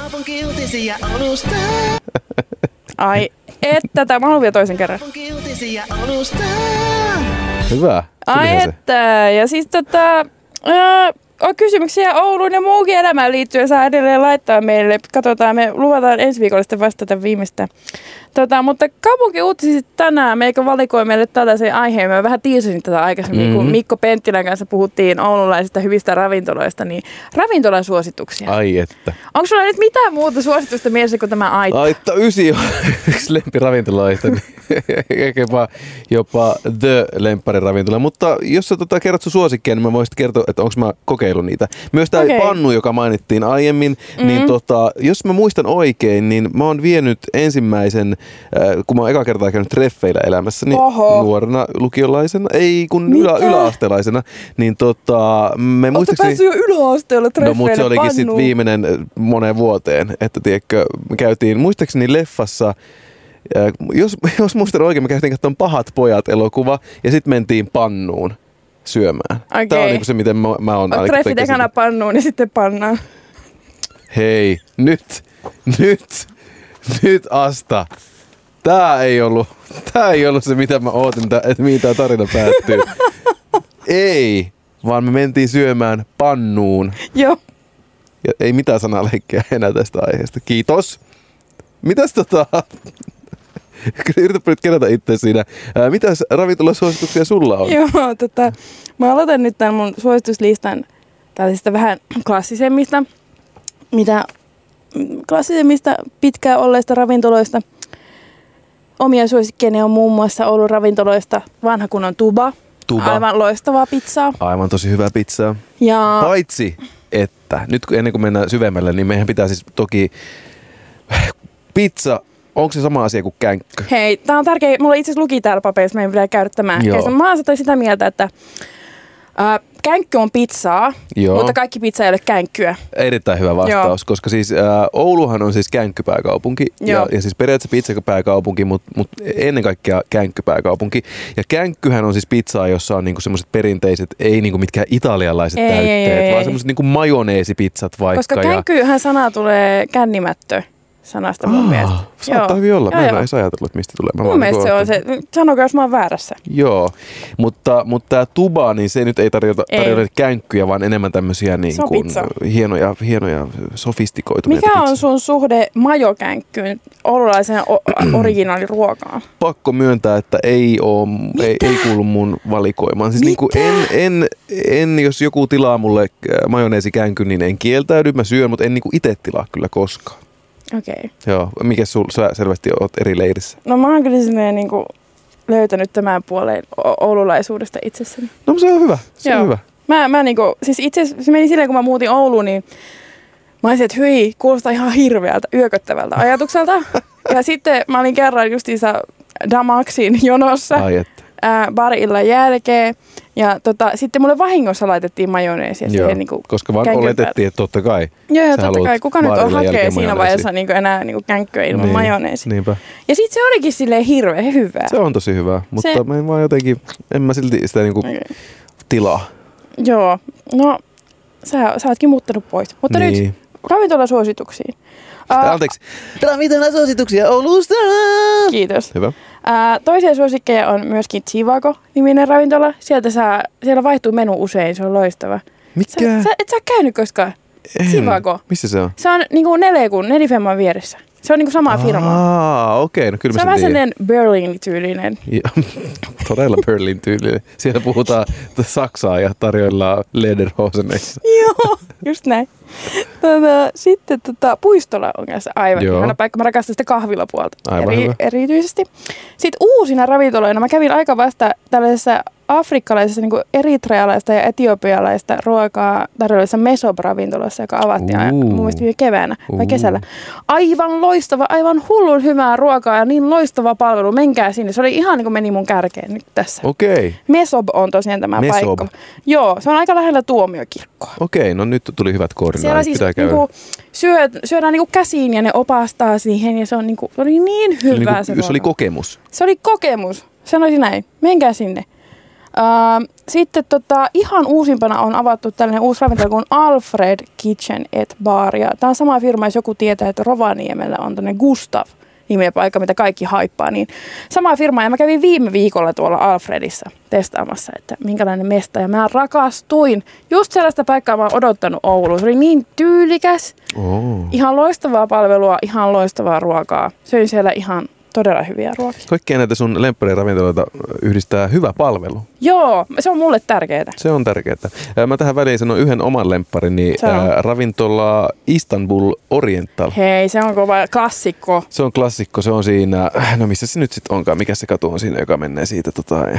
Kaupunkiuutisia Oulusta. Ai, että mä haluan vielä toisen kerran. Kaupunkiuutisia Oulusta. Hyvä. Ai että, ja siis on kysymyksiä Ouluun ja muukin elämään liittyen, saa edelleen laittaa meille. Katsotaan, me luvataan ensi viikolla sitten vastata viimeistä. Mutta kaupunkiuutiset tänään meikä valikoi meille tällaisen aiheen. Mä vähän tiisasin tätä aikaisemmin, kun Mikko Penttilän kanssa puhuttiin oululaisista hyvistä ravintoloista, niin ravintolasuosituksia. Ai että. Onko sulla nyt mitään muuta suositusta mielessä kuin tämä Aitta? Aitta 9 on yksi lempiravintoloista, niin jopa the lempariravintola. Mutta jos sä kerrot sun suosikkia, niin mä voisin kertoa, että onko mä kokeillut niitä. Myös tää pannu, joka mainittiin aiemmin, niin jos mä muistan oikein, niin mä oon vienyt ensimmäisen, kun mä oon eka kertaa käynyt treffeillä elämässäni nuorena lukiolaisena, ei kun yläasteelaisena, niin me muistaakseni... Ootko päässyt jo yläasteella treffeille? No mutta se olikin sitten viimeinen moneen vuoteen, että tiedätkö, me käytiin muistaakseni leffassa, jos muistan oikein, me käytiin katsomaan Pahat pojat -elokuva ja sitten mentiin pannuun syömään. Okay. Tämä on niinku se, miten mä oon... Treffit ekana pannuun ja sitten pannaan. Hei, nyt Asta. Tää ei ollut se, mitä mä ootin, että mihin tää tarina päättyy. Ei, vaan me mentiin syömään pannuun. Joo. Ja ei mitään sanaleikkiä enää tästä aiheesta. Kiitos. Mitäs yritäpä nyt kerätä itse siinä. Mitäs ravintolasuosituksia sulla on? Joo, mä aloitan nyt tämän mun suosituslistan tällaisista vähän klassisemmista pitkään olleista ravintoloista. Omia suosikkeeni on muun muassa Oulun ravintoloista vanha kunnon Tuba. Aivan loistavaa pizzaa. Aivan tosi hyvää pizzaa. Ja... Paitsi, että nyt ennen kuin mennään syvemmälle, niin meidän pitää siis toki pizza. Onko se sama asia kuin känkky? Hei, tää on tärkeä. Mulla itse asiassa luki täällä paperissa, meidän pitää käydä tämä. Mä oon sitä mieltä, että känkky on pizzaa, mutta kaikki pizza ei ole känkkyä. Erittäin hyvä vastaus, koska siis Ouluhan on siis känkkypääkaupunki ja siis periaatteessa pizzapääkaupunki, mutta ennen kaikkea känkkypääkaupunki. Ja känkkyhän on siis pizzaa, jossa on niinku semmoiset perinteiset, ei niinku mitkään italialaiset täytteet, vaan semmoiset niinku majoneesipizzat vaikka. Koska känkkyhän sana tulee kännimättö sanasta mun mielestä. Saattaa hyvin olla. Mä en edes ajatellut, että mistä tulee. Mun mielestä se on se. Sanokaa, jos mä oon väärässä. Joo, mutta tää Tuba, niin se nyt ei tarjoa känkkyjä, vaan enemmän tämmöisiä niin kuin hienoja sofistikoituneita. Mikä on sun suhde majokänkkyyn, oululaiseen originaaliruokaan? Pakko myöntää, että ei kuulu mun valikoimaan. Siis niin kuin en, jos joku tilaa mulle majoneesikänkyn, niin en kieltäydy. Mä syön, mutta en niin kuin itse tilaa kyllä koskaan. Okei. Joo, mikäs sä selvästi oot eri leirissä? No mä oon kyllä silleen niinku löytänyt tämän puoleen oululaisuudesta itsessäni. No se on hyvä, se on hyvä. Mä niinku, siis itse asiassa se meni silleen, kun mä muutin Ouluun, niin mä olisin, että hyi, kuulostaa ihan hirveältä, yököttävältä ajatukselta. Ja sitten mä olin kerran justiinsa Damaxin jonossa bar-illan jälkeen. Ja sitten mulle vahingossa laitettiin majoneesia siihen niinku koska vaan oletettiin, että totta kai. Joo, totta kai. Kuka nyt on hakee siinä vaiheessa niinku enää niinku känkköä ilman majoneesia. Niinpä. Ja sitten se olikin silleen hirveän hyvää. Se on tosi hyvää, mutta mä en vaan jotenkin, en mä silti sitä niinku tilaa. Joo, no sä ootkin muuttanut pois. Mutta nyt ravintolasuosituksiin. Anteeksi. Ravintolasuosituksia Oulusta! Kiitos. Hyvä. Toisia suosikkeja on myöskin Chivago-niminen ravintola. Siellä vaihtuu menu usein, se on loistava. Mikä? Et sä käynyt koskaan? Chivago. Missä se on? Se on niinku Nelifemman vieressä. Se on niinku sama firma. Okei, no kyllä mä sen tiedän. Se on vähän sellainen Berlin-tyylinen. Todella Berlin-tyylinen. Siellä puhutaan saksaa ja tarjoillaan lederhoseneissa. Joo, just näin. Sitten Puistola on kanssa aivan ihana paikka. Mä rakastan sitä kahvilapuolta erityisesti. Sitten uusina ravintoloina mä kävin aika vasta tällaisessa afrikkalaisessa niin kuin eritrealaista ja etiopialaista ruokaa tarjoillisessa Mesob-ravintolassa, joka avattiin mun mielestä viime keväänä vai kesällä. Aivan loistava, aivan hullun hyvää ruokaa ja niin loistava palvelu. Menkää sinne. Se oli ihan niin kuin meni mun kärkeen nyt tässä. Okei. Mesob on tosiaan tämä paikka. Joo, se on aika lähellä Tuomiokirkkoa. Okei, no nyt tuli hyvät koordinaatit. Siellä siis niinku syödään niinku käsiin ja ne opastaa siihen ja se on niinku, se oli niin hyvää se oli kokemus. Se oli kokemus. Sanoisin näin. Menkää sinne. Sitten ihan uusimpana on avattu tällainen uusi ravintola kuin Alfred Kitchen et Bar. Ja tämä on sama firma, jos joku tietää, että Rovaniemellä on tämmöinen Gustav -nimeä paikka, mitä kaikki haippaa. Niin sama firma, ja mä kävin viime viikolla tuolla Alfredissa testaamassa, että minkälainen mesta. Ja mä rakastuin. Just sellaista paikkaa mä oon odottanut Ouluun. Se oli niin tyylikäs. Ihan loistavaa palvelua, ihan loistavaa ruokaa. Söin siellä ihan todella hyviä ruokia. Kaikkia näitä sun lemppariravintoloita yhdistää hyvä palvelu. Joo, se on mulle tärkeää. Se on tärkeää. Mä tähän väliin sanon yhden oman lempparin, niin ravintola Istanbul Oriental. Hei, se on kova klassikko. Se on klassikko, se on siinä, no missä se nyt sitten onkaan, mikä se katu on siinä, joka menee siitä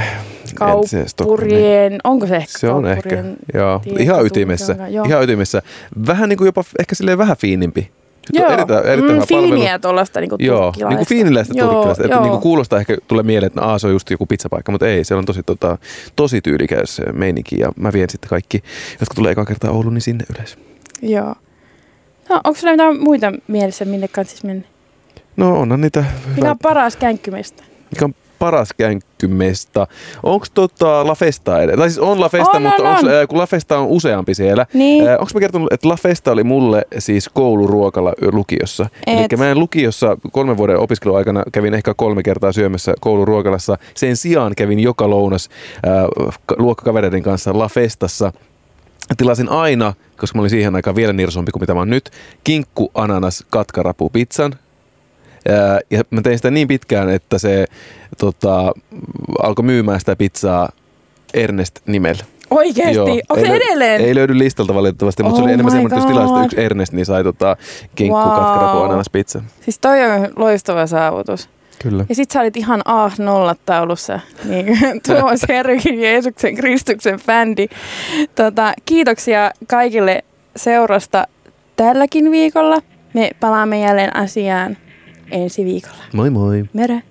Kauppurien, onko se ehkä? Se on ehkä, joo. Ihan ytimessä. Ihan ytimessä. Vähän niin kuin jopa ehkä silleen vähän fiinimpi. Joo, erittäin fiiniä tuollaista niinku turkkilaista. Joo, niinku fiiniläistä turkkilaista. Että niinku kuulostaa ehkä, tulee mieleen, että se on just joku pizzapaikka, mutta ei, se on tosi tyylikäs meininki ja mä vien sitten kaikki, jotka tulee eka kertaa Ouluun, niin sinne yleensä. Joo. No, onko sulla mitään muita mielessä, minne kansis mennä? No onhan niitä. Mikä on paras känkkymistä? Mikä on paras känkkymesta? Onko La Festa edes? Tai siis on La Festa, mutta kun La Festa on useampi siellä. Niin. Onko mä kertonut, että La Festa oli mulle siis kouluruokala lukiossa? Eli mä lukiossa 3 vuoden opiskeluaikana kävin ehkä 3 kertaa syömässä kouluruokalassa. Sen sijaan kävin joka lounas luokkakavereiden kanssa La Festassa. Tilasin aina, koska mä olin siihen aikaan vielä nirsompi kuin mitä mä oon nyt, kinkku, ananas, katkarapu pizzan. Ja mä tein sitä niin pitkään, että se alkoi myymään sitä pizzaa Ernest-nimellä. Oikeesti? Onko se edelleen? Ei löydy listalta valitettavasti, mutta se oli enemmän semmoinen, että jos tilaisi yksi Ernest, niin sai kinkku, katkarapu, ananas, pizza. Siis toi on loistava saavutus. Kyllä. Ja sit sä olit ihan A0-taulussa, niin Tuomas Herrikin Jeesuksen Kristuksen fändi. Kiitoksia kaikille seurasta tälläkin viikolla. Me palaamme jälleen asiaan ensi viikolla. Moi moi. Mere.